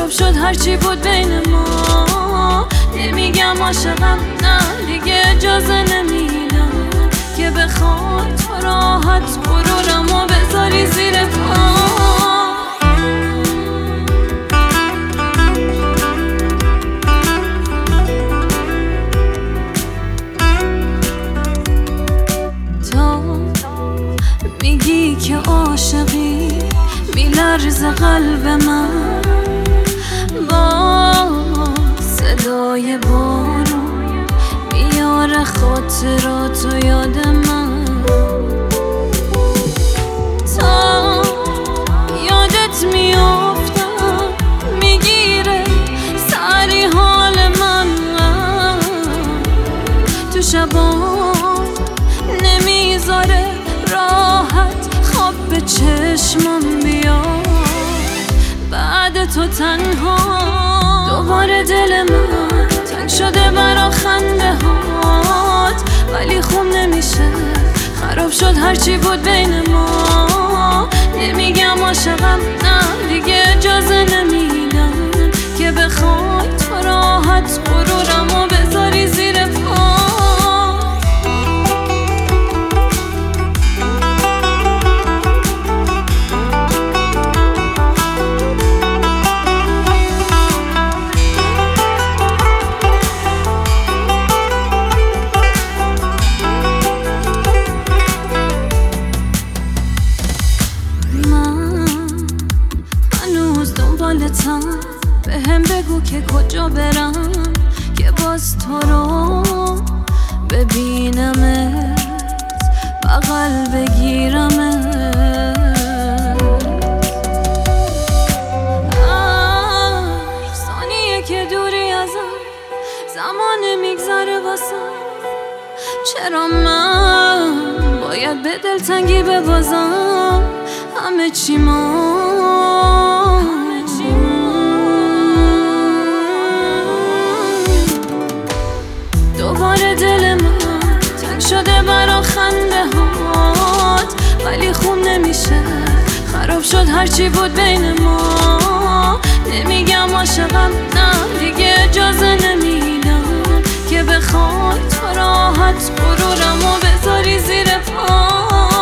خراب شد هرچی بود بین ما. نمیگم عاشقم، نه دیگه اجازه نمیدم که بخوای تو راحت غرورمو بذاری زیر پا. میگی که عاشقی میلرزه قلب من با صدای بارون میاره خاطراتو یاد من. تا یادت میافتم میگیره سری حال من تو شبان نمیذاره راحت خواب به چشمم بیاد. بعد تو تنها دوباره دل من تنگ شده برا خنده هات، ولی خوب نمیشه خراب شد هرچی بود بین ما. نمیگم عاشقم، نه دیگه اجازه نمیدم که بخوای تو راحت غرورمو بذاری زیر پا. بهم بگو که کجا برم که باز تو رو ببینمت، بغل بگیرمت. ثانیه که دوری ازم زمان میگذره واسم، چرا من باید به دلتنگی ببازم؟ همه چی دوباره دل من تنگ شده برا خنده هات، ولی خوب نمیشه خراب شد هرچی بود بین ما. نمیگم عاشقم، نه دیگه اجازه نمیدم که بخوای تو راحت غرورمو بذاری زیر پا.